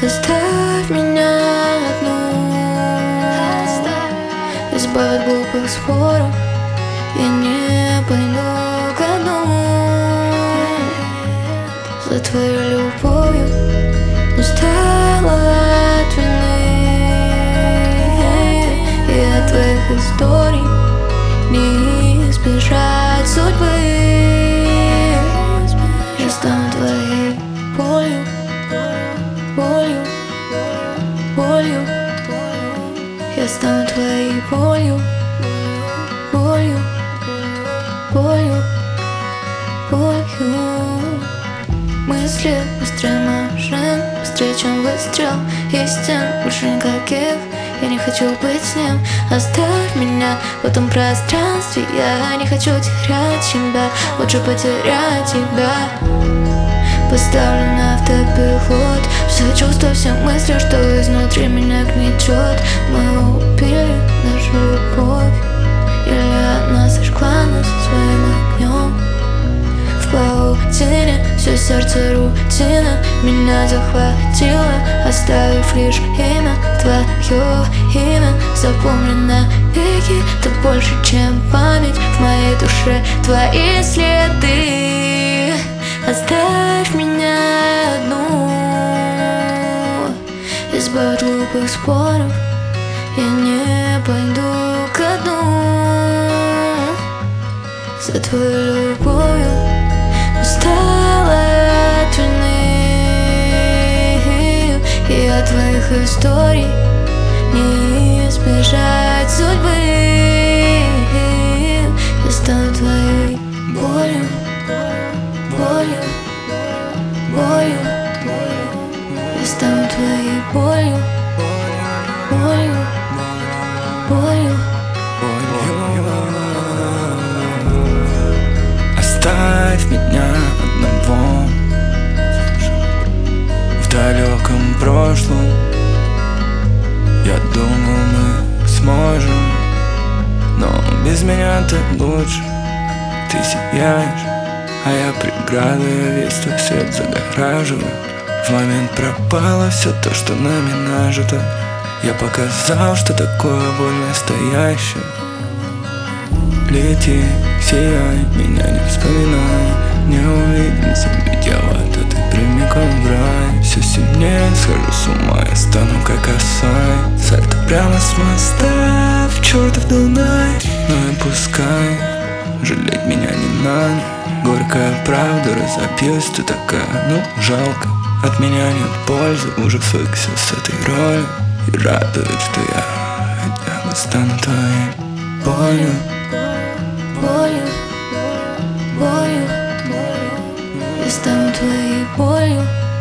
Оставь меня одну, избавь от глупых споров. Я не пойду ко дну за твоей любовью. Устала от вины и от твоих историй. Не избежать судьбы. Я стану твоей болью, болью, болью. Я стану твоей болью, болью, болью, болью. Мысли быстрее машин, быстрее, чем выстрел. Истин больше никаких, я не хочу быть с ним. Оставь меня в этом пространстве. Я не хочу терять себя, лучше потерять тебя. Поставлю на автопилот все чувства, все мысли, что изнутри меня гнетет. Мы убили нашу любовь, или она сожгла нас своим огнем. В паутине все сердце рутина меня захватила, оставив лишь имя, твое имя. Запомнено веки, ты больше, чем память. В моей душе твои следы. Оставь меня одну, избавь от глупых споров. Я не пойду ко дну за твою любовью. Устала от вины и от твоих историй. Не избежать судьбы. Я стану твоей болью, болью, болью. Я стану твоей болью, болью, болью. Оставь меня одного в далеком прошлом. Я думал, мы сможем, но без меня ты лучше. Ты сияешь, а я преграда, я весь твой свет загораживаю. В момент пропало все то, что нами нажито. Я показал, что такое боль настоящая. Лети, сияй, меня не вспоминай. Не увидимся, ведь я вот ты прямиком в рай. Все сильнее схожу с ума, я стану как осай. Сальто прямо с моста в чертов Дунай. Ну и пускай, жалеть меня не надо. Горькая правда, разопьюсь, ты такая, ну жалко. От меня нет пользы, уже свыкся с этой ролью. И радует, что я хотя бы стану твоей болью, болью, болью. Я стану твоей болью.